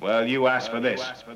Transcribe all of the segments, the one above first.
Well, you asked for this.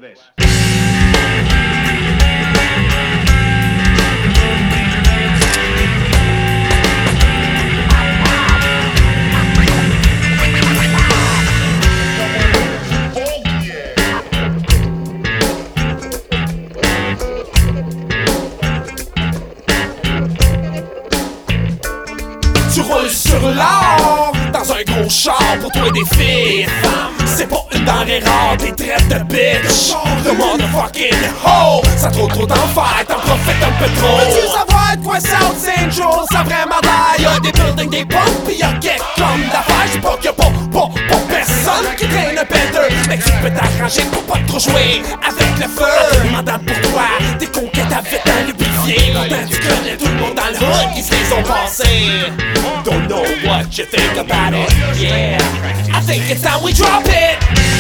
Tu roules sur l'or dans un gros char pour toi des filles. C'est pas une denrée rare, des traites de bitch. The motherfucking hoe. Ça trop d'enfer, t'en profites un peu trop. Veux-tu savoir de quoi South Central ça vraiment l'air? Y'a des buildings, des pompes, pis y'a quelque comme d'affaires. J'sais pas qu'il y a pas personne qui traîne un better. Mais tu peux t'arranger pour pas trop jouer avec le feu. En te demandant pourquoi tes conquêtes avaient dans le bouvier. Pourtant tu connais tout le monde dans le hood qui se les ont passés. Don't know what you think about it. Yeah, I think it's time we drop it.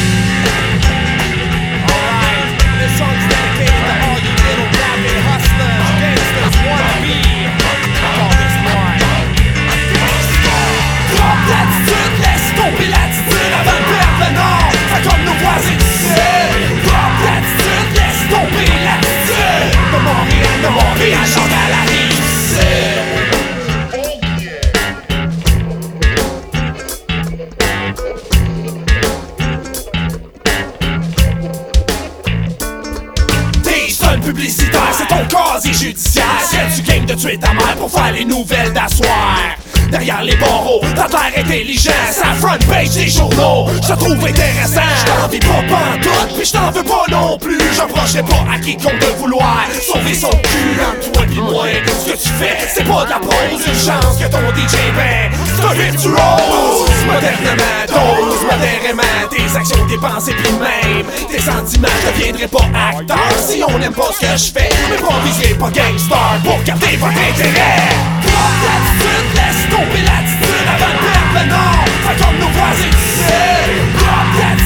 Alright, this song's dedicated to all you little rapping hustlers, gangsters, wannabe. Call this one. Drop l'attitude, laisse tomber l'attitude avant de perdre le nord. Fais comme nos voisins du sud. Drop l'attitude, laisse tomber l'attitude. De Montréal, j'en à la rive sud. Publicitaire, c'est ton casier judiciaire. C'est du game de tuer ta mère pour faire les nouvelles d'asseoir. Derrière les barreaux, t'as l'air intelligent. C'est la front page des journaux, je te trouve intéressant. J't'en vis pas pantoute, pis j't'en veux pas non plus. J'approcherai pas à quiconque de vouloir sauver son cul. Entre toi pis moi, ce que tu fais, c'est pas de la prose. Une chance que ton DJ c'est un virtuose. Modernement, dose, modérément tes actions, tes pensées pis même tes sentiments. Je deviendrai pas acteur si on n'aime pas ce que je fais. M'improviserai pas gangstar pour garder votre intérêt. Drop l'attitude, laisse tomber l'attitude avant de perdre le nord. Fais comme nos voisins du sud. Drop l'attitude.